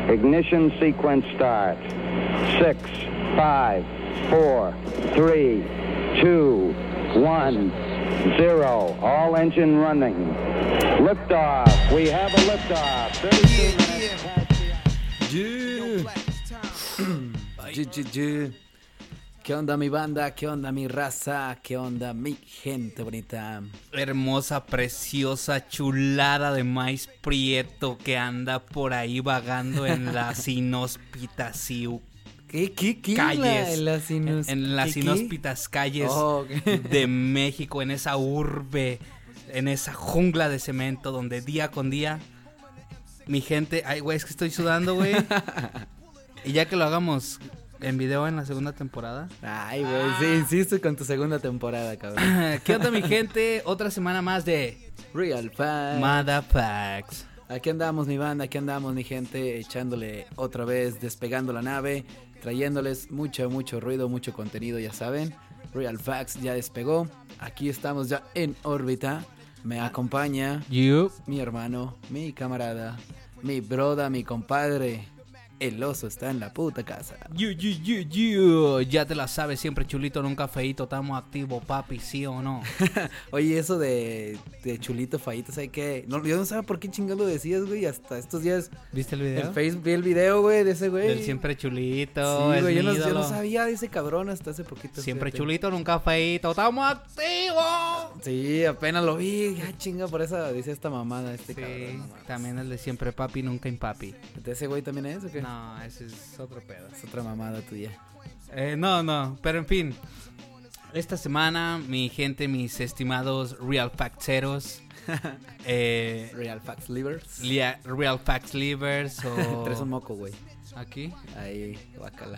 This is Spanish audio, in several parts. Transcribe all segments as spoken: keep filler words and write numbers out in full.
Ignition sequence start. Six, five, four, three, two, one, zero. All engine running. Liftoff. We have a liftoff. thirty-two minutes past the hour. Yeah. Yeah, yeah, yeah. ¿Qué onda mi banda? ¿Qué onda mi raza? ¿Qué onda mi gente bonita? Hermosa, preciosa, chulada de maíz prieto que anda por ahí vagando en las inhóspitas y ¿Qué, qué, qué? calles, en las, inos... en, en las ¿Qué, inhóspitas calles oh, okay. de México, en esa urbe, en esa jungla de cemento donde día con día mi gente, ay güey, es que estoy sudando, güey. Y ya que lo hagamos en video en la segunda temporada. Ay, güey, ah. sí, sí, estoy con tu segunda temporada, cabrón. ¿Qué onda, mi gente? Otra semana más de Real Facts. Motherfucks. Aquí andamos, mi banda, aquí andamos, mi gente, echándole otra vez, despegando la nave, trayéndoles mucho, mucho ruido, mucho contenido, ya saben. Real Facts ya despegó. Aquí estamos ya en órbita. Me acompaña you. mi hermano, mi camarada, mi broda, mi compadre. El oso está en la puta casa. You, you, you, you. Ya te la sabes, siempre chulito en un cafeíto. Estamos activos, papi, ¿sí o no? Oye, eso de, de chulito, feíto, ¿sabes qué? No, yo no sabía por qué chingado lo decías, güey. Hasta estos días. ¿Viste el video? En Facebook vi el video, güey, de ese güey. Del siempre chulito. Sí, güey, yo, no, yo no sabía de ese cabrón hasta hace poquito. Siempre fíjate. Chulito en un cafeíto. ¡Estamos activos! Sí, apenas lo vi. Ya chinga, por eso dice esta mamada, este sí, cabrón. No también el de siempre papi, nunca impapi. ¿De ese güey también es o qué? No, ese es otro pedo. Es otra mamada tuya. Eh, no, no, pero en fin. Esta semana, mi gente, mis estimados Real Factseros. eh, Real Facts Livers. Lia, Real Facts Livers o... Traes un moco, güey. ¿Aquí? Ahí, guácala.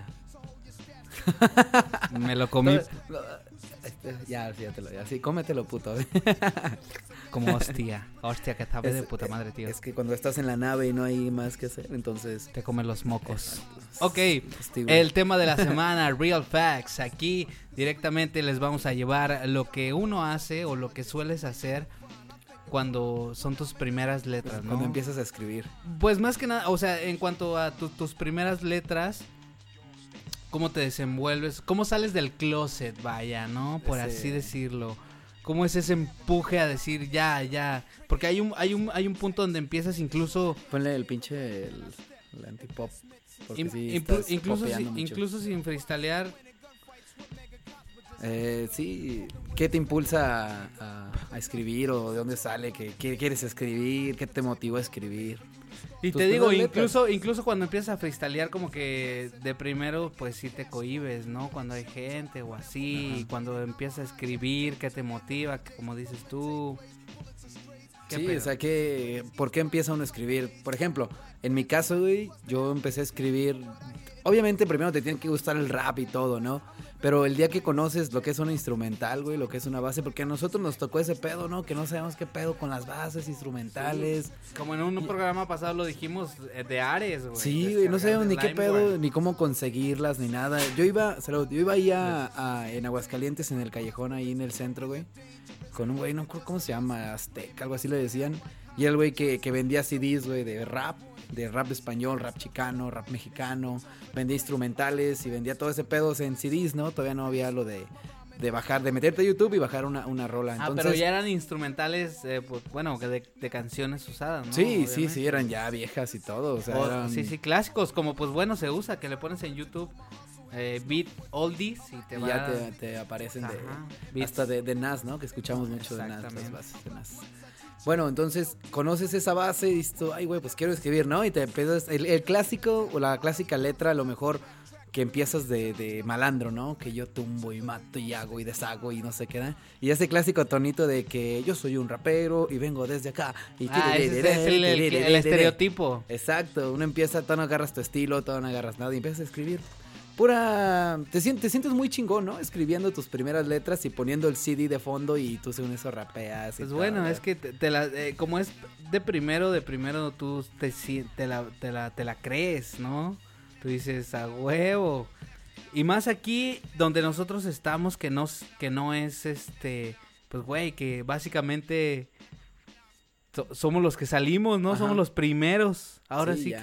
Me lo comí. No, no, este, ya, ya te lo, ya, sí, cómetelo, puto. Como hostia. Hostia, que sabe es, de puta madre, tío. Es que cuando estás en la nave y no hay más que hacer, entonces... Te comen los mocos. Exacto. Ok, el tema de la semana, Real Facts. Aquí directamente les vamos a llevar lo que uno hace o lo que sueles hacer cuando son tus primeras letras, ¿no? Cuando empiezas a escribir. Pues más que nada, o sea, en cuanto a tu, tus primeras letras, cómo te desenvuelves, cómo sales del closet, vaya, ¿no? Por Ese... así decirlo. ¿Cómo es ese empuje a decir ya, ya? Porque hay un hay un hay un punto donde empiezas incluso ponle el pinche el, el antipop. In, sí impl- incluso si, incluso sin freestylear. Eh, sí, ¿qué te impulsa a, a, a escribir o de dónde sale? ¿Qué, qué quieres escribir? ¿Qué te motivó a escribir? Y te digo, incluso incluso cuando empiezas a freestylear como que de primero pues sí te cohibes, ¿no? Cuando hay gente o así, ajá. Cuando empiezas a escribir, ¿qué te motiva? Como dices tú. Sí, pedo? o sea, que ¿por qué empieza uno a escribir? Por ejemplo, en mi caso, güey, yo empecé a escribir. Obviamente primero te tiene que gustar el rap y todo, ¿no? Pero el día que conoces lo que es una instrumental, güey, lo que es una base, porque a nosotros nos tocó ese pedo, ¿no? Que no sabemos qué pedo con las bases instrumentales. Sí. Como en un, un programa pasado lo dijimos de Ares, güey. Sí, güey, no sabemos ni qué pedo, ni cómo conseguirlas, ni nada. Yo iba, salud, yo iba ahí a, a, en Aguascalientes, en el callejón, ahí en el centro, güey. Con un güey, no recuerdo cómo se llama, Azteca, algo así le decían. Y era el güey que, que vendía C Ds, güey, de rap. De rap español, rap chicano, rap mexicano. Vendía instrumentales y vendía todo ese pedo en C Ds, ¿no? Todavía no había lo de, de bajar, de meterte a YouTube y bajar una, una rola. Entonces, ah, pero ya eran instrumentales, eh, pues, bueno, de, de canciones usadas, ¿no? Sí, Obviamente. sí, sí, eran ya viejas y todo. O sea, o, eran... Sí, sí, clásicos, como pues bueno se usa, que le pones en YouTube eh, beat oldies y te y va ya te, te aparecen Ajá, de, hasta de, de Nas, ¿no? Que escuchamos mucho de Nas, las Exactamente. bases de Nas. Bueno, entonces conoces esa base y dices, ay, güey, pues quiero escribir, ¿no? Y te empiezas, el, el clásico o la clásica letra, a lo mejor que empiezas de, de malandro, ¿no? Que yo tumbo y mato y hago y deshago y no sé qué, ¿no? Y ese clásico tonito de que yo soy un rapero y vengo desde acá. Y ah, ese es el, el, el estereotipo. Exacto, uno empieza, tú no agarras tu estilo, tú no agarras nada y empiezas a escribir. Pura, te sientes, te sientes muy chingón, ¿no? Escribiendo tus primeras letras y poniendo el C D de fondo y tú según eso rapeas. Pues todo, bueno, ¿no? es que te, te la, eh, como es de primero, de primero tú te, te, la, te, la, te la crees, ¿no? Tú dices, a huevo. Y más aquí donde nosotros estamos, que no, que no es este, pues güey, que básicamente so, somos los que salimos, ¿no? Ajá. Somos los primeros. Ahora sí, sí que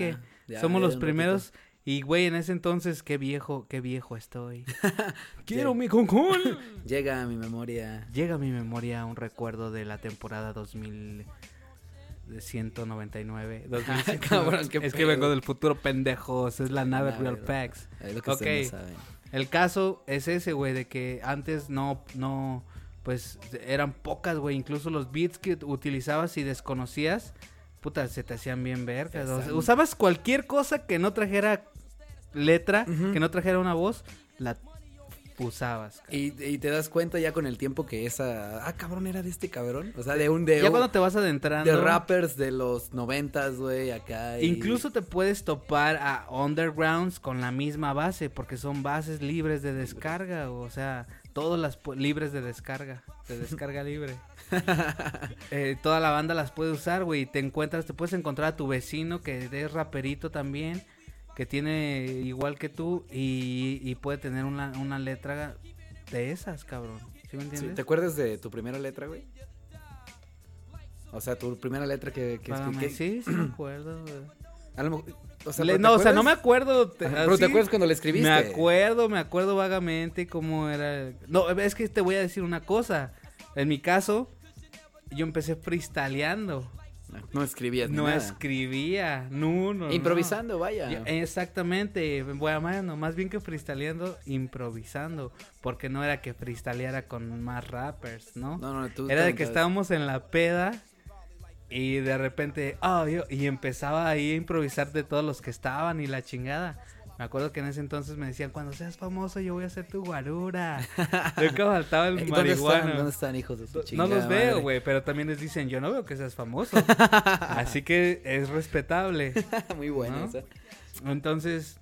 Ya, Somos ya, los un primeros. ratito. Y, güey, en ese entonces, qué viejo, qué viejo estoy. ¡Quiero Ya. mi concón! Llega a mi memoria. Llega a mi memoria un recuerdo de la temporada dos mil ciento noventa y nueve. dos mil ciento noventa y nueve. Cabrón, qué es que pedo. vengo del futuro, pendejos. Es la nave Nave Real Real Facts. Es lo que Ok. ustedes no saben. El caso es ese, güey, de que antes no, no, pues eran pocas, güey. Incluso los beats que utilizabas y desconocías, puta, se te hacían bien vergas. O sea, Exacto. usabas cualquier cosa que no trajera letra, Ujú. que no trajera una voz, la usabas. cabrón. Y, y te das cuenta ya con el tiempo que esa... Ah, cabrón, era de este cabrón. O sea, de un... De, Ya un- cuando te vas adentrando, de rappers de los noventas, güey, acá. y- incluso te puedes topar a undergrounds con la misma base, porque son bases libres de descarga, o sea, todas las pu- libres de descarga, de descarga libre. Eh, toda la banda las puede usar, güey, y te encuentras, te puedes encontrar a tu vecino que es raperito también, que tiene igual que tú y, y puede tener una, una letra de esas, cabrón. ¿Sí me Sí, entiendes? ¿te acuerdas de tu primera letra, güey? O sea, tu primera letra que... que, Págame. que- Sí, sí me acuerdo, güey. a lo mejor- o sea, Le- ¿pero te no, o sea, no me acuerdas? acuerdo. te- Ajá, pero te así, acuerdas cuando le escribiste. Me acuerdo, me acuerdo vagamente cómo era. No, es que te voy a decir una cosa. En mi caso, yo empecé freestyleando. No escribías ni No nada. escribía, no, no. no. Improvisando, vaya. Yo- exactamente, bueno, más bien que freestyleando, improvisando, porque no era que freestyleara con más rappers, ¿no? No, no, tú... Era de tú- que estábamos en la peda y de repente, oh, yo, y empezaba ahí a improvisar de todos los que estaban y la chingada. Me acuerdo que en ese entonces me decían, cuando seas famoso yo voy a ser tu guarura. Nunca faltaba el Eh, ¿Dónde están? marihuana. ¿Dónde están, hijos de su No chingada los veo, madre? güey, pero también les dicen, yo no veo que seas famoso. Así que es respetable. Muy bueno, ¿No? o sea. Entonces,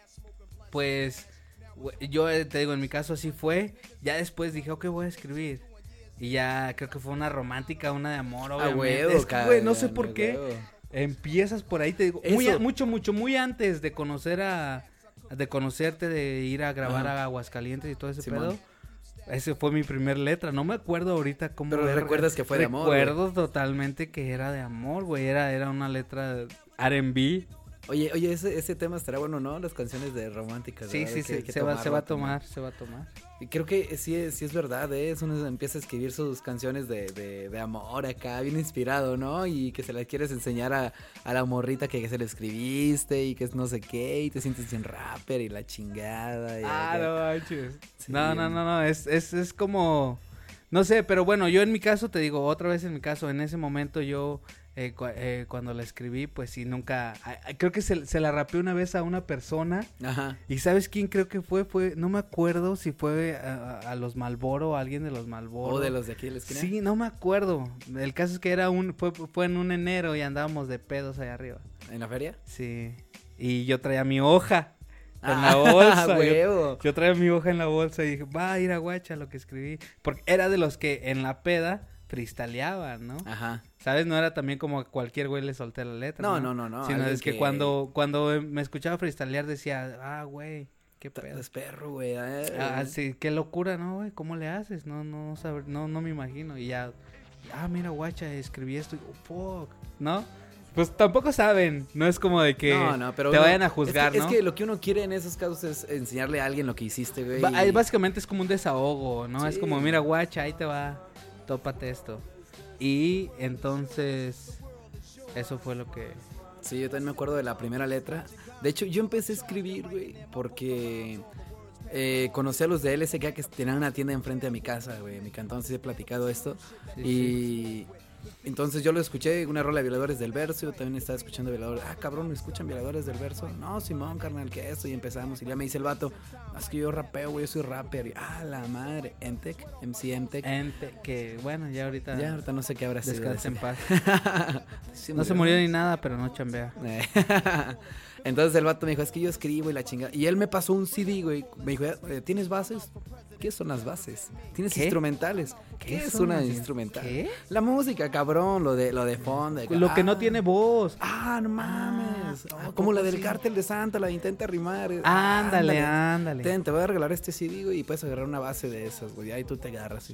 pues, güey, yo eh, te digo, en mi caso así fue. Ya después dije, ok, voy a escribir. Y ya creo que fue una romántica, una de amor, A obviamente. huevo, es que, güey, no sé cabrón, por a qué. huevo. Empiezas por ahí, te digo, muy Eso. a- mucho, mucho, muy antes de conocer a, de conocerte, de ir a grabar Ajá. a Aguascalientes y todo ese Simón. pedo. Ese fue mi primer letra, no me acuerdo ahorita cómo Pero era. recuerdas que fue de amor, Recuerdo totalmente que era de amor, güey, era, era una letra R and B. Oye, oye, ese, ese tema estará bueno, ¿no? Las canciones de románticas. Sí, ¿verdad? sí, Hay que- sí, hay que se, va, se va a tomarlo tomar, se va a tomar. también. Y creo que sí es, sí es verdad, ¿eh? Es uno empieza a escribir sus canciones de, de, de amor acá, bien inspirado, ¿no? Y que se las quieres enseñar a, a la morrita que se le escribiste y que es no sé qué, y te sientes bien rapper y la chingada. Y Ah, acá. no manches. Sí. No, no, no, no, es, es, es como, no sé, pero bueno, yo en mi caso, te digo, otra vez en mi caso, en ese momento yo, eh, cu- eh, cuando la escribí, pues sí, nunca, a- a- creo que se, se la rapeé una vez a una persona, Ajá. y ¿sabes quién creo que fue? Fue, no me acuerdo si fue a, a- a los Malboro, a alguien de los Malboro. O de los de aquí de la esquina. Sí, no me acuerdo, el caso es que era un, fue, fue en un enero y andábamos de pedos allá arriba. ¿En la feria? Sí, y yo traía mi hoja en Ah, la bolsa. yo- huevo. yo traía mi hoja en la bolsa y dije, va a ir a guacha lo que escribí. Porque era de los que en la peda freestyleaban, ¿no? Ajá. ¿Sabes? No era también como a cualquier güey le solté la letra. No, no, no, no, Sino alguien es que, que- cuando, cuando me escuchaba freestylear decía, ah, güey, qué pedo. Es perro, güey. eh. Ah, sí, qué locura, ¿no, güey? ¿Cómo le haces? No, no, no, saber, no, no me imagino. Y ya, ah, mira, guacha, escribí esto. Y, oh, fuck, ¿no? Pues tampoco saben, no es como de que No, no, pero te uno- vayan a juzgar, es que, ¿no? Es que lo que uno quiere en esos casos es enseñarle a alguien lo que hiciste, güey. Ba- y- ahí básicamente es como un desahogo, ¿no? Es Sí. como, mira, guacha, ahí te va, tópate esto. Y entonces, eso fue lo que... Sí, yo también me acuerdo de la primera letra. De hecho, yo empecé a escribir, güey, porque eh, conocí a los de L S K que tenían una tienda enfrente de mi casa, güey. En mi cantón sí he platicado esto. Sí, y entonces yo lo escuché, una rola de Violadores del Verso. Yo también estaba escuchando Violadores. Ah, cabrón, ¿me escuchan Violadores del Verso? No, Simón, carnal, que esto. Y empezamos. Y ya me dice el vato, es que yo rapeo, güey, yo soy rapper. Y, ah, la madre, Emtec, M C Emtec. Ente, que bueno, ya ahorita... Ya, ahorita no sé qué habrá sido. Descansa en paz. Sí, No se murió ni nada, pero no chambea. Eh, Entonces el vato me dijo, es que yo escribo y la chingada. Y él me pasó un C D, güey. Me dijo, eh, ¿tienes bases? ¿Qué son las bases? ¿Tienes ¿Qué? instrumentales? ¿Qué, ¿Qué es son una las- instrumental? ¿Qué? La música, cabrón, lo de lo de fondo. de- Lo que no ah, tiene voz. Ah, no mames. Ah, Oh, como la ¿a poco del sí? cártel de Santa, la de intenta rimar. Ándale, ándale. Ten, te voy a regalar este C D, güey, y puedes agarrar una base de esas, güey. Ahí tú te agarras. ¿sí?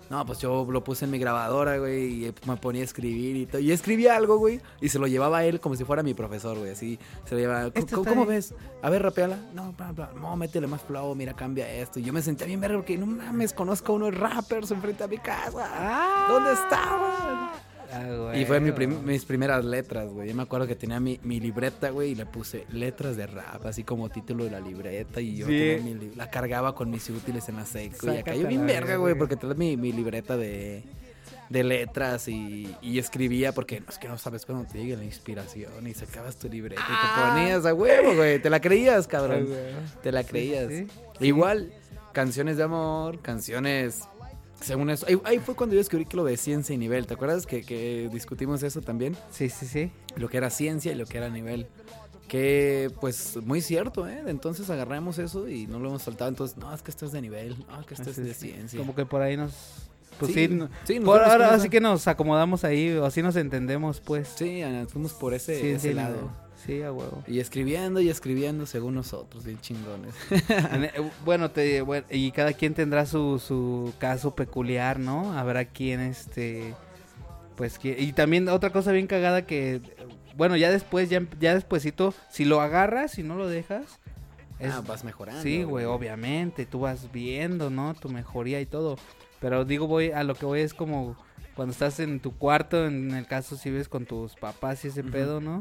No, pues yo lo puse en mi grabadora, güey, y me ponía a escribir y todo. Y escribía algo, güey, y se lo llevaba a él como si fuera mi profesor, güey, así. Se lo llevaba. ¿Cómo, ¿cómo ves? A ver, rapeala. No, bla, bla. No, métele más flow, mira, cambia esto. Y yo me sentía bien verga porque, no mames, conozco a unos rappers enfrente a mi casa. Ah, ¿Dónde estaban? Ah, Y fue mi prim- mis primeras letras, güey. Yo me acuerdo que tenía mi, mi libreta, güey, y le puse letras de rap, así como título de la libreta. Y yo Sí. tenía mi li- la cargaba con mis útiles en la seco. Y acá Sácate yo bien la verga, verga. güey, porque tenía mi, mi libreta de, de letras y, y escribía, porque no es que no sabes cuándo te llegue la inspiración y sacabas tu libreta y te ponías a huevo, güey. Te la creías, cabrón. Te la creías. sí, Igual, canciones de amor, canciones... Según eso, ahí, ahí fue cuando yo descubrí que lo de ciencia y nivel. ¿Te acuerdas que, que discutimos eso también? Sí, sí, sí. Lo que era ciencia y lo que era nivel. Que, pues, muy cierto, ¿eh? Entonces agarramos eso y no lo hemos soltado. Entonces, no, es que esto es de nivel. No, es que esto es de ciencia. Como que por ahí nos... Pues Sí, sí, no- sí, nos por fuimos ahora con así esa. que nos acomodamos ahí, o así nos entendemos, pues. Sí, fuimos por ese, Sí, ese sí, lado. no. Sí, a huevo. Y escribiendo y escribiendo según nosotros, bien chingones. En- eh, bueno, te, bueno, y cada quien tendrá su, su caso peculiar, ¿no? Habrá quien, este, pues, que, y también otra cosa bien cagada que, bueno, ya después, ya, ya despuesito, si lo agarras y no lo dejas, es- Ah, vas mejorando. sí, güey, obviamente, tú vas viendo, ¿no? Tu mejoría y todo, pero digo, voy, a lo que voy es como cuando estás en tu cuarto, en el caso si vives con tus papás y ese Ujú. pedo, ¿no?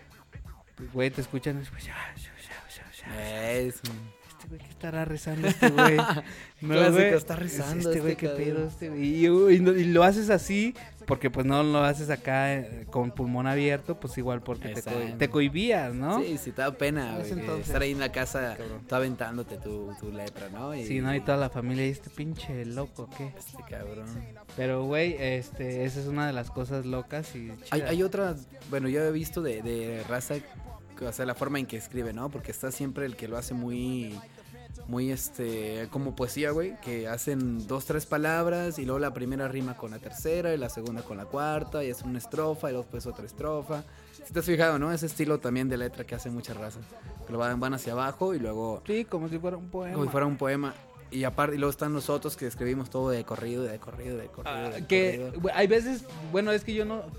Güey, te escuchan, pues, ya, ya, ya, ya, ya. Es Este güey, ¿qué estará rezando este güey? No, Clásico, güey. está rezando Este güey, este qué cabrón. pedo, este güey. Y, y no- y lo haces así, porque pues no lo haces acá eh, con pulmón abierto, pues igual porque te, co- Exacto. te cohibías, ¿no? Sí, sí, te da pena, En güey, ese que entonces, estar ahí en la casa, cabrón. tú aventándote tu, tu letra, ¿no? Y, Sí, ¿no? Y toda la familia, y este pinche loco, ¿qué? Este cabrón. Pero, güey, este, esa es una de las cosas locas y Hay, chidas. hay otra, bueno, yo he visto de, de raza, o sea, la forma en que escribe, ¿no? Porque está siempre el que lo hace muy, muy, este, como poesía, güey, que hacen dos, tres palabras y luego la primera rima con la tercera y la segunda con la cuarta y es una estrofa y luego después otra estrofa. Si te has fijado, ¿no? Ese estilo también de letra que hace mucha raza, que lo van, van hacia abajo y luego Sí, como si fuera un poema. como si fuera un poema. Y aparte, y luego están nosotros que escribimos todo de corrido, de corrido, de corrido. Ah, de que corrido. güey, hay veces, bueno, es que yo no,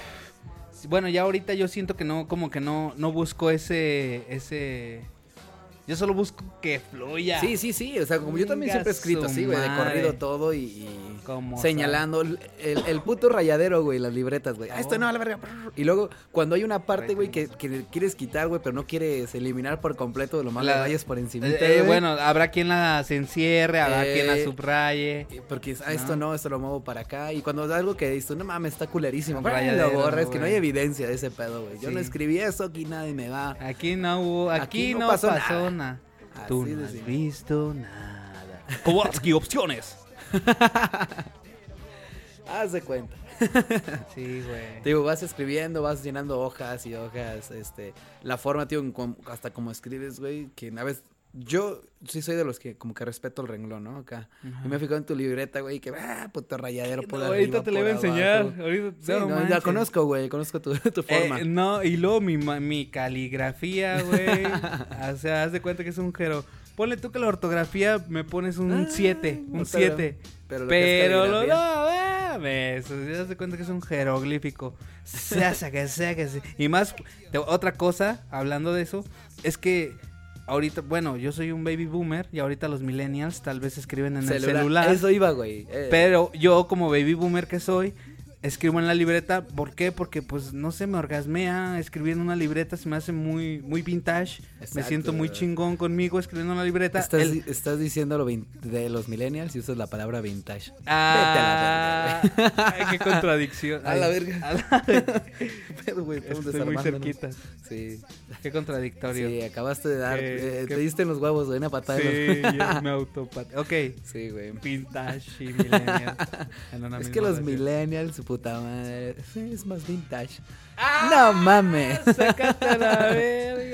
bueno, ya ahorita yo siento que no, como que no, no busco ese, ese, yo solo busco que fluya. Sí, sí, sí, o sea, como yo también Chinga siempre he escrito su así, güey, de madre. corrido todo y, y Como señalando el, el- el puto rayadero, güey, las libretas, güey. Ah, esto no, a la verga. Y luego, cuando hay una parte, güey, que, que le quieres quitar, güey, pero no quieres eliminar por completo, lo más La- le vayas por encima. Eh, eh, bueno, habrá quien la se encierre, habrá Eh, quien la subraye. Porque ah, esto No. no, esto lo muevo para acá. Y cuando algo que dices, no mames, está culerísimo. Un ¡pum! rayadero, Lo borras, que no güey. hay evidencia de ese pedo, güey. Yo Sí. no escribí eso, aquí nadie me va. Aquí no hubo, aquí, Aquí no no, pasó pasó, nada. nada. Así Tú de no has simple. visto nada. Kowalski opciones. Haz de cuenta. Sí, güey. Te digo, vas escribiendo, vas llenando hojas y hojas, este, la forma, tío, en com- hasta como escribes, güey, que a veces, yo sí soy de los que como que respeto el renglón, ¿no? Acá. Ajá. Y me he fijado en tu libreta, güey, que, ah, puto rayadero por No, arriba, ahorita te por lo voy a enseñar. abajo. Ahorita, Sí, no no, manches. la conozco, güey, conozco tu, tu forma. Eh, no, y luego mi, ma- mi caligrafía, güey. O sea, haz de cuenta que es un jero. Ponle tú que la ortografía me pones un Ah, siete, un pero- siete. pero lo que es Pero lo caligrafía. no, mames. O sea, haz de cuenta que es un jeroglífico. Sea, sea, que sea, que sea. Y más, te- otra cosa, hablando de eso, es que ahorita, bueno, yo soy un baby boomer y ahorita los millennials tal vez escriben en el celular. Eso iba, güey. eh. Pero yo, como baby boomer que soy, escribo en la libreta. ¿Por qué? Porque, pues, no sé, me orgasmea escribir en una libreta. Se me hace muy muy vintage. Me Exacto, siento muy güey. chingón conmigo escribiendo en la libreta. Estás, El- di- estás diciendo lo vin- de los millennials y usas la palabra vintage. Ah, Vete a la verga, ay, qué contradicción. A la Ay, verga. a la verga. Pero, güey, estamos Estoy muy desarmándonos. cerquita. Sí. Qué contradictorio. Sí, acabaste de dar. Qué- eh, qué- Te diste en los huevos, güey, una patada. Sí, en los- yo me autopate. Ok. Sí, güey. Vintage y millennial. en una Es misma que los oración. millennials, su puta madre. sí, Es más vintage. ¡Ah! No mames. Sácate a la verga.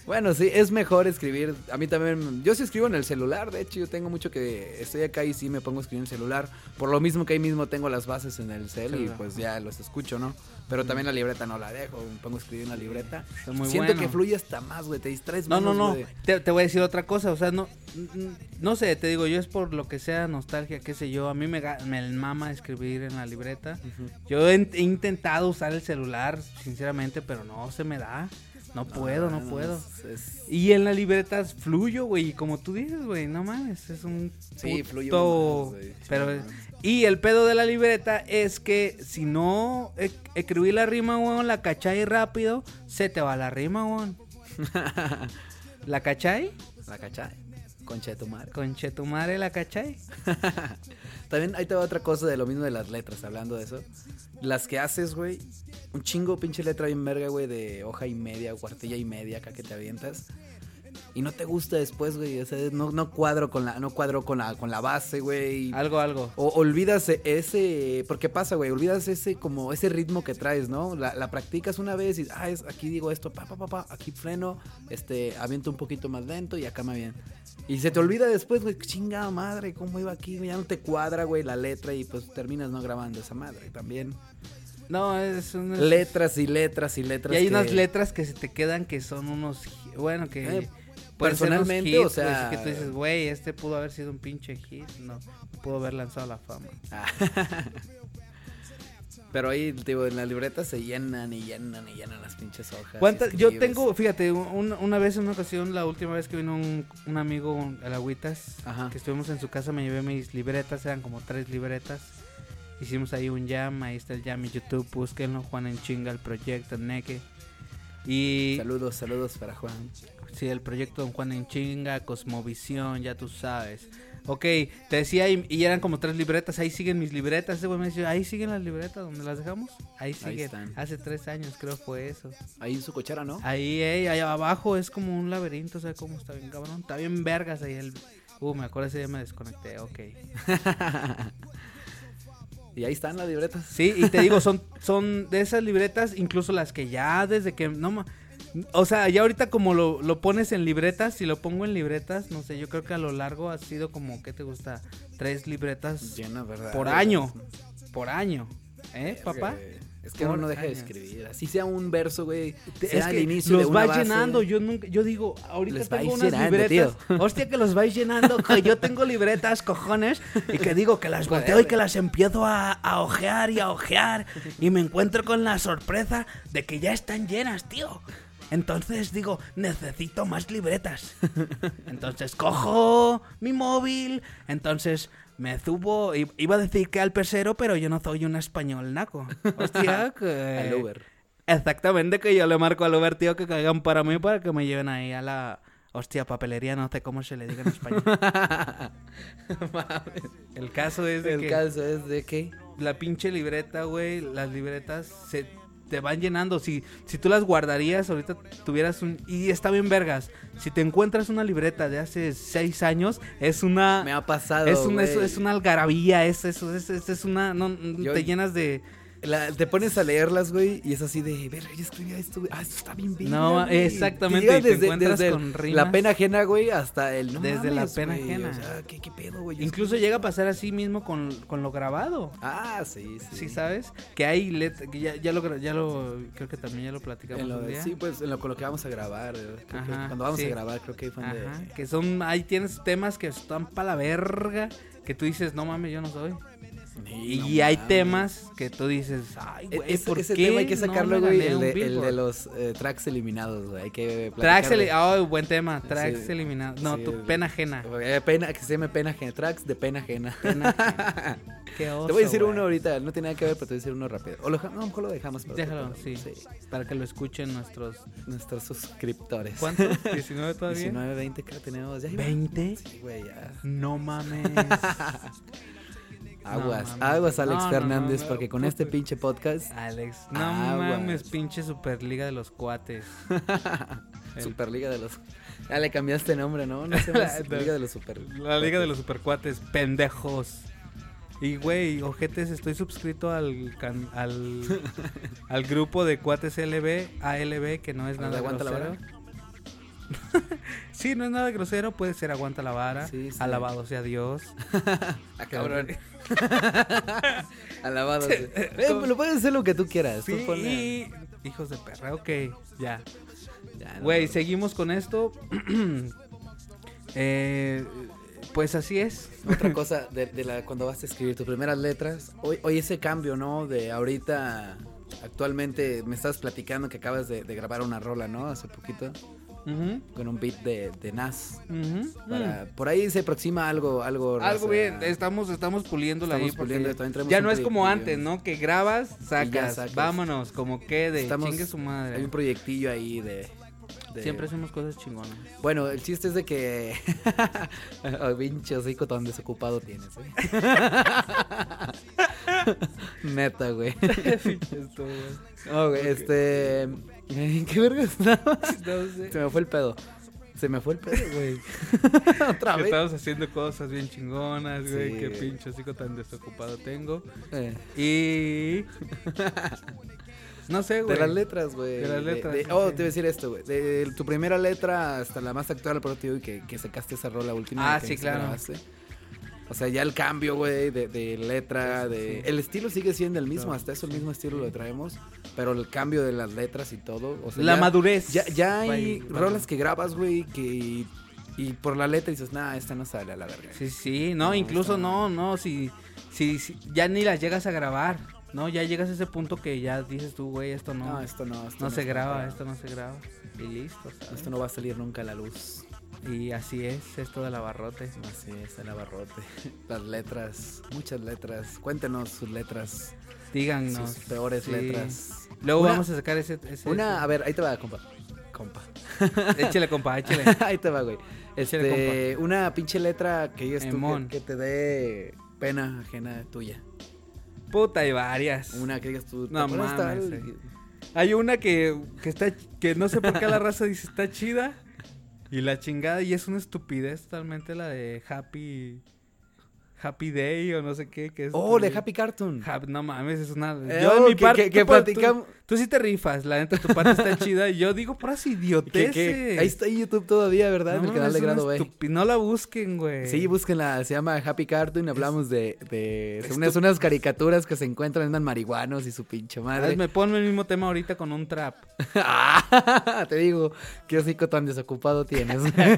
Bueno, sí, es mejor escribir. A mí también, yo sí escribo en el celular. De hecho, yo tengo mucho que estoy acá y sí me pongo a escribir en el celular. Por lo mismo que ahí mismo tengo las bases en el cel y pues ya los escucho, ¿no? Pero también la libreta no la dejo, me pongo a escribir en la libreta. Muy Siento bueno. que fluye hasta más, güey, te distraes No, menos, no, no, güey. te, te voy a decir otra cosa, o sea, no, no sé, te digo, yo es por lo que sea nostalgia, qué sé yo, a mí me, ga- me mama escribir en la libreta. Ujú. Yo he, he intentado usar el celular, sinceramente, pero no se me da. No puedo, no, Ah, puedo. es- es- Y en la libreta fluyo, güey, y como tú dices, güey, no mames, es un Sí, puto... fluye más, güey. Pero, Sí, y el pedo de la libreta es que si no e- escribí la rima, weón, la cachai rápido, se te va la rima, weón. ¿La cachai? La cachai. Concha de tu madre. Conche tu madre, la cachai. También ahí te va otra cosa de lo mismo de las letras, hablando de eso. Las que haces, güey, un chingo pinche letra bien verga, güey, de hoja y media, cuartilla y media acá que te avientas. Y no te gusta después, güey, o sea, no, no cuadro con la, no cuadro con la, con la base, güey. Algo, algo. O olvidas ese, porque pasa, güey, olvidas ese como ese ritmo que traes, ¿no? La, la practicas una vez y, ah, es, aquí digo esto, pa, pa, pa, pa, aquí freno, este, aviento un poquito más lento y acá me bien. Y se te olvida después, güey, chingada madre, cómo iba aquí, güey, ya no te cuadra, güey, la letra y pues terminas no grabando esa madre también. No, es unas... Letras y letras y letras. Y hay que- unas letras que se te quedan que son unos... hi- Bueno, que... Eh, pueden ser unos personalmente, hits, o sea- güey, que tú dices, güey, este pudo haber sido un pinche hit. No, pudo haber lanzado a la fama. Ah. Pero ahí, digo, en la libreta se llenan y llenan y llenan las pinches hojas. ¿Cuántas? y Yo escribes. tengo, fíjate, un- una vez en una ocasión, la última vez que vino un, un amigo, un- el Agüitas, Ajá. que estuvimos en su casa, me llevé mis libretas, eran como tres libretas. Hicimos ahí un jam, ahí está el jam en YouTube, búsquenlo, Juan en Chinga, el proyecto, el Neque. Y Saludos, saludos para Juan. sí, el proyecto Don Juan en Chinga, Cosmovisión, ya tú sabes. Ok, te decía, y, y eran como tres libretas, ahí siguen mis libretas. Ese güey me decía, ahí siguen las libretas, ¿dónde las dejamos? Ahí siguen, están. hace tres años creo fue eso. Ahí en su cochera, ¿no? Ahí, ey, ahí abajo es como un laberinto, o sea, como está bien cabrón, está bien vergas ahí el... Uh, me acuerdo ese día me desconecté, ok. Y ahí están las libretas. Sí, y te digo, son, son de esas libretas, incluso las que ya desde que... no ma- O sea, ya ahorita como lo, lo pones en libretas, si lo pongo en libretas, no sé, yo creo que a lo largo ha sido como, ¿qué te gusta? Tres libretas Llena, ¿verdad? por año, por año, ¿eh, Verga, papá? güey. Es que uno Por no deja de años. escribir. Así sea un verso, güey. Es Sea que al inicio de los una vais base. llenando, yo nunca, yo digo, ahorita Les tengo vais unas llenando, libretas, tío. hostia que los vais llenando, que yo tengo libretas, cojones, y que digo que las Joder, volteo y güey. que las empiezo a, a ojear y a ojear, y me encuentro con la sorpresa de que ya están llenas, tío. Entonces digo, necesito más libretas. Entonces cojo mi móvil, entonces me subo, i- iba a decir que al pesero, pero yo no soy un español naco. Hostia, que... Al Uber. Exactamente, que yo le marco al Uber, tío, que caigan para mí para que me lleven ahí a la... Hostia, papelería, no sé cómo se le diga en español. El caso es de El que caso es de que... la pinche libreta, güey, las libretas se te van llenando. Si, si tú las guardarías, ahorita tuvieras un... Y está bien vergas. Si te encuentras una libreta de hace seis años, es una... Me ha pasado, es, una, es, güey. es una algarabía, es, es, es, es, es una... No, Yo- te llenas de... La- te pones a leerlas, güey, y es así de, verga, yo escribía esto, güey. Ah, esto está bien bien. No, güey. exactamente, llegas y te desde, encuentras desde con el- rimas. la pena ajena, güey, hasta el... No Desde la mames, pena güey, ajena. O sea, ¿qué, qué pedo, güey? Yo Incluso escribí- llega a pasar así mismo con, con lo grabado. Ah, sí, sí. Sí, ¿sabes? Que hay let- que ya, ya lo gra- ya lo creo que también ya lo platicamos En lo un de- día. sí, pues en lo, con lo que vamos a grabar. eh, creo que Ajá, cuando vamos sí. a grabar, creo que fue de... Ajá, que son ahí tienes temas que están para la verga, que tú dices, "No mames, yo no soy." Sí, Y no hay mames. temas que tú dices, "Ay, E- güey, ese, ¿por ese qué tema hay que no sacarlo, me güey, gané el, un de, el de Billboard?" los eh, tracks eliminados, güey. Hay que Tracks platicarle. eli- oh, buen tema, tracks Sí. eliminados. No, Sí, tu el- pena ajena. Eh, pena, que se llame pena ajena. Tracks de pena ajena. Pena ajena. Qué oso, Te voy a decir güey. uno ahorita, no tiene nada que ver, pero te voy a decir uno rápido. O lo, no, a lo mejor lo dejamos para otro Déjalo, pedo. sí, para que lo escuchen nuestros... Nuestros suscriptores. ¿Cuántos? ¿diecinueve todavía? diecinueve, veinte que tenemos. Ya iba. ¿veinte? Sí, güey, ya. No mames. Aguas, mames. aguas Alex No, no, Fernández, no, porque con puto. este pinche podcast, Alex, no Aguas. mames, pinche Superliga de los cuates. El- Superliga de los... Ya le cambiaste nombre, ¿no? No se llama Superliga de los Super... La Liga de los Supercuates, pendejos. Y güey, ojetes, estoy suscrito al can- al, al grupo de cuates L B, A L B, que no es ¿Al nada de Aguanta la grosero. Sí, no es nada grosero, puede ser aguanta la vara, Sí, sí. alabado sea Dios. Ah, cabrón. Alabado. sea. Eh, lo puedes hacer lo que tú quieras. Sí, Tú ponle- hijos de perra, ok, ya. Ya, no, Güey, no. seguimos con esto. eh, pues así es. Otra cosa de, de la cuando vas a escribir tus primeras letras, hoy, hoy ese cambio, ¿no? De ahorita, actualmente me estabas platicando que acabas de, de grabar una rola, ¿no? Hace poquito, Ujú, con un beat de, de Nas. ujú, Para, por ahí se aproxima algo, algo. mm. Algo raza. bien, estamos, estamos puliéndola Estamos ahí porque puliendo, también traemos ya un no es como proyectillo. antes, ¿no? Que grabas, sacas, sacas. vámonos, como quede, Estamos- chingue su madre. Hay un proyectillo ahí de, de- Siempre hacemos cosas chingonas. Bueno, el chiste es de que. Oh, pinche hocico tan desocupado tienes, ¿eh? Neta, güey. No, güey, este. ¿En qué verga estaba? No sé. Se me fue el pedo. Se me fue el pedo, güey. Otra Que vez. estamos haciendo cosas bien chingonas, güey. Sí, Qué güey. pinche hocico tan desocupado tengo. Eh, Y. No sé, güey. de las letras, güey. De las letras, sí, oh, sí. te iba a decir esto, güey. De tu primera letra hasta la más actual, por ti, que, que sacaste esa rola última. Ah, que sí, claro. grabaste. O sea, ya el cambio, güey, de, de letra, Sí, sí, de... sí. El estilo sigue siendo el mismo, Claro, hasta eso el sí, mismo estilo sí. lo traemos, pero el cambio de las letras y todo, o sea, La ya, madurez. ya, ya hay Güey, rolas que grabas, güey, que... Y por la letra dices, nah, esta no sale a la verga. Sí, sí, no, No, incluso está- no, no, si, si, si ya ni las llegas a grabar, ¿no? Ya llegas a ese punto que ya dices tú, güey, esto no, No, esto no, esto no se está graba, grabado. esto no se graba. Y listo, ¿sabes? Esto no va a salir nunca a la luz. Y así es, esto del abarrote. Así es, el abarrote. Las letras, muchas letras. Cuéntenos sus letras, Díganos. sus peores sí. letras. Luego Una- vamos a sacar ese... ese Una, a ver, ahí te va, compa. Compa. Échale, compa, échale. Ahí te va, güey. Échale, Este, una pinche letra que digas tú Emón. que, que te dé pena ajena tuya. Puta, hay varias. Una que digas tú. ¿te No acuerdas mames, tal? eh. Hay una que, que está, que no sé por qué la raza dice está chida. Y la chingada, y es una estupidez totalmente la de Happy... Happy Day o no sé qué, que es... Oh, de Happy Cartoon. Hap- no mames, es una... Eh, yo oh, de mi que- parte... que- que tú, puedes- platicamos- Tú, tú sí te rifas, la neta, tu parte está chida. Y yo digo puras Que- idioteces. que- ahí está en YouTube todavía, ¿verdad? No en el canal mames, de es una Grado B. estupi- No la busquen, güey. Sí, búsquenla, se llama Happy Cartoon, hablamos de, de es unas, tu- unas caricaturas que se encuentran, andan marihuanos y su pinche madre. Me ponme el mismo tema ahorita con un trap. Ah, te digo, qué hocico tan desocupado tienes.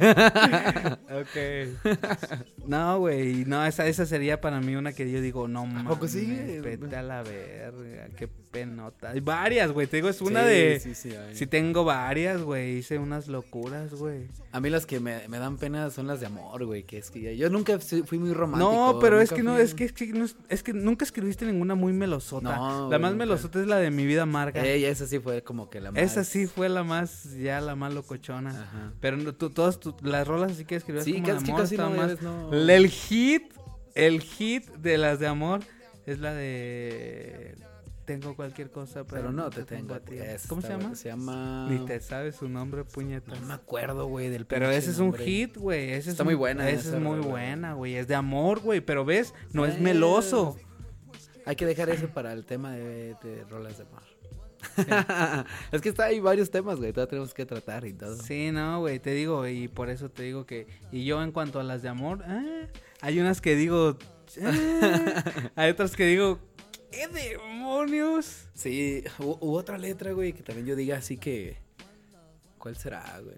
Ok. No, güey, no, esa, esa sería para mí una que yo digo, no mames, poco sí? vete a la verga, qué penota. Hay varias, güey, te digo, es una Sí, de... sí, sí, ay. Sí tengo varias, güey, hice unas locuras, güey. A mí las que me, me dan pena son las de amor, güey, que es que yo nunca fui fui muy romántico. No, pero es nunca que no, fui- es que, es que no es, es que nunca escribiste ninguna muy melosota. No, la güey, más nunca. melosota es la de Mi Vida Amarga. Ey, esa sí fue como que la más... Esa sí fue la más, ya la más locochona. Ajá. Pero no, tú, todas tu- las rolas así que escribías Sí, como de casi, amor casi no, estaban ya más... ves, no. El hit, el hit de las de amor es la de... Tengo cualquier cosa, pero, Pero no te tengo a ti. Esa ¿Cómo se está llama? buena, se llama... Ni te sabes su nombre, puñetas. No me acuerdo, güey, del Pero pinche ese es un nombre. hit, güey. Ese Está es muy un- buena Esa esa es muy rola. buena, güey. Es de amor, güey. Pero ves, no es Eh. meloso. Hay que dejar eso para el tema de, de rolas de amor. Es que está hay varios temas, güey, todavía tenemos que tratar y todo. Sí, no, güey, te digo, y por eso te digo que... Y yo en cuanto a las de amor, ah, hay unas que digo... ah, hay otras que digo... ¿Qué demonios? Sí, hu- hubo otra letra, güey, que también yo diga así que... ¿Cuál será, güey?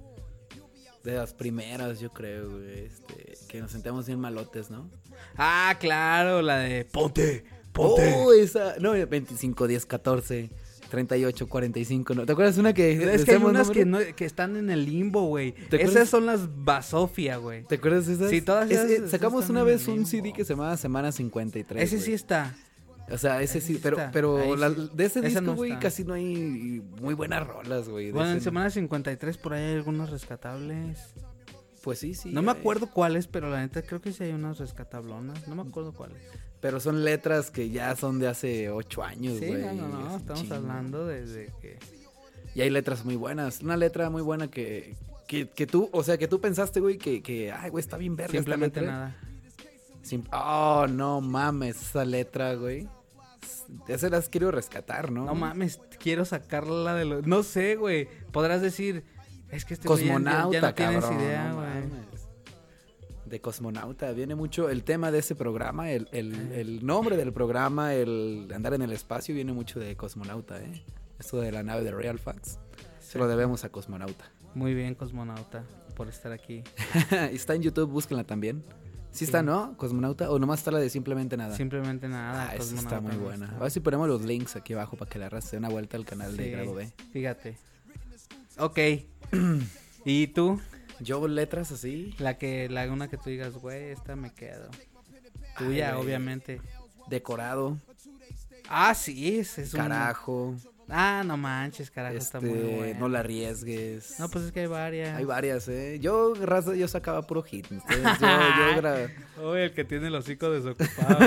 De las primeras, yo creo, güey, este... Que nos sentamos bien malotes, ¿no? Ah, claro, la de... Ponte, ponte. Oh, esa... No, veinticinco, diez, catorce, treinta y ocho, cuarenta y cinco, ¿no? ¿Te acuerdas una que... es que hay decíamos unas que, número? no, que están en el limbo, güey. ¿Te acuerdas? Esas son las basofia, güey. ¿Te acuerdas de esas? Sí, todas Es- esas- eh, esas sacamos están una en vez el un limbo. C D que se llamaba Semana cincuenta y tres, Ese güey. sí está. O sea, ese Ese sí, sí pero, está. pero Ahí la- sí. de ese Esa disco, no güey, está. casi no hay muy buenas rolas, güey. de Bueno, en ese- semana cincuenta y tres por ahí hay algunos rescatables. Pues sí, sí. No me hay. acuerdo cuáles, pero la neta creo que sí hay unas rescatablonas. No me acuerdo cuáles. Pero son letras que ya son de hace ocho años, Sí, güey. no, no, no. es Estamos chingo. hablando desde que... Y hay letras muy buenas. Una letra muy buena que, que, que tú, o sea, que tú pensaste, güey, que, que ay, güey, está bien verga esta Simplemente letra. nada. Sim- oh, no mames, esa letra, güey. Esas las quiero rescatar, ¿no? No mames, quiero sacarla de lo... No sé, güey. Podrás decir... Es que este güey ya- Cosmonauta, ya, ya no tienes cabrón. idea, no güey. mames. De cosmonauta. Viene mucho el tema de ese programa, el, el, el nombre del programa, el andar en el espacio, viene mucho de cosmonauta, ¿eh? Esto de la nave de Real Facts. Se lo debemos a Cosmonauta. Muy bien, Cosmonauta, por estar aquí. Está en YouTube, búsquenla también. Sí está, ¿no? Cosmonauta. O nomás está la de Simplemente Nada. Simplemente nada. Ah, esa Cosmonauta, está muy me buena. gusta. A ver si ponemos los links aquí abajo para que la raza se dé una vuelta al canal de Sí, Grado B. Fíjate. Ok. ¿Y tú? Yo letras así, La que, la una que tú digas, güey, esta me quedo. Tuya, Ay, güey. obviamente. decorado, Ah, sí, es, es un... carajo, Ah, no manches, carajo, está muy este, bueno. no la arriesgues. No, pues es que hay varias. Hay varias, ¿eh? Yo, raza, yo sacaba puro hit. Ustedes, yo, yo gra- Uy, el que tiene el hocico desocupado.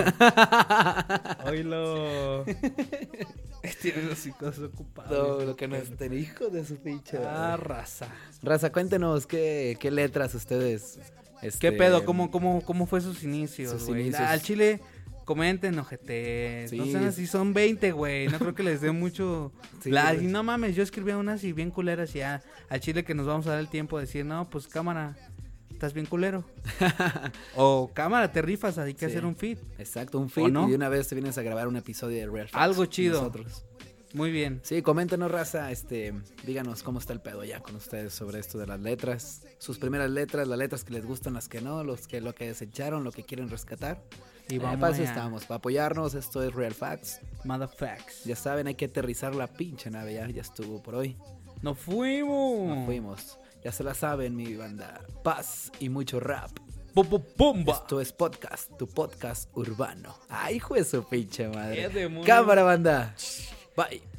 Oílo. Tiene el hocico desocupado. todo lo que no es del hijo de su pinche. Ah, raza. Raza, cuéntenos qué, qué letras ustedes. Este, ¿Qué pedo? ¿Cómo, cómo, cómo fue sus inicios, sus güey? inicios. Al chile, comenten, ojete. Sí. No sean así, son veinte, güey. No creo que les dé mucho... Sí, la, güey. y no mames, yo escribía unas y bien culeras y ya al chile que nos vamos a dar el tiempo de decir, no, pues cámara, estás bien culero. O cámara, te rifas, hay que Sí. hacer un feed. Exacto, un ¿O feed no? y de una vez te vienes a grabar un episodio de Real Facts Algo con chido. nosotros. Muy bien. Sí, coméntenos, raza, este, díganos cómo está el pedo ya con ustedes sobre esto de las letras, sus primeras letras, las letras que les gustan, las que no, los que lo que desecharon, lo que quieren rescatar. Y Eh, vamos para eso allá. estamos, para apoyarnos, esto es Real Facts. Motherfucks. Ya saben, hay que aterrizar la pinche nave, ya, ya estuvo por hoy. ¡Nos fuimos! Nos fuimos. Ya se la saben, mi banda. Paz y mucho rap. ¡Pum, pum, pumba! Esto es podcast, tu podcast urbano. Ay, hijo de su pinche ¡Qué madre. demonios! Cámara, banda. Bye.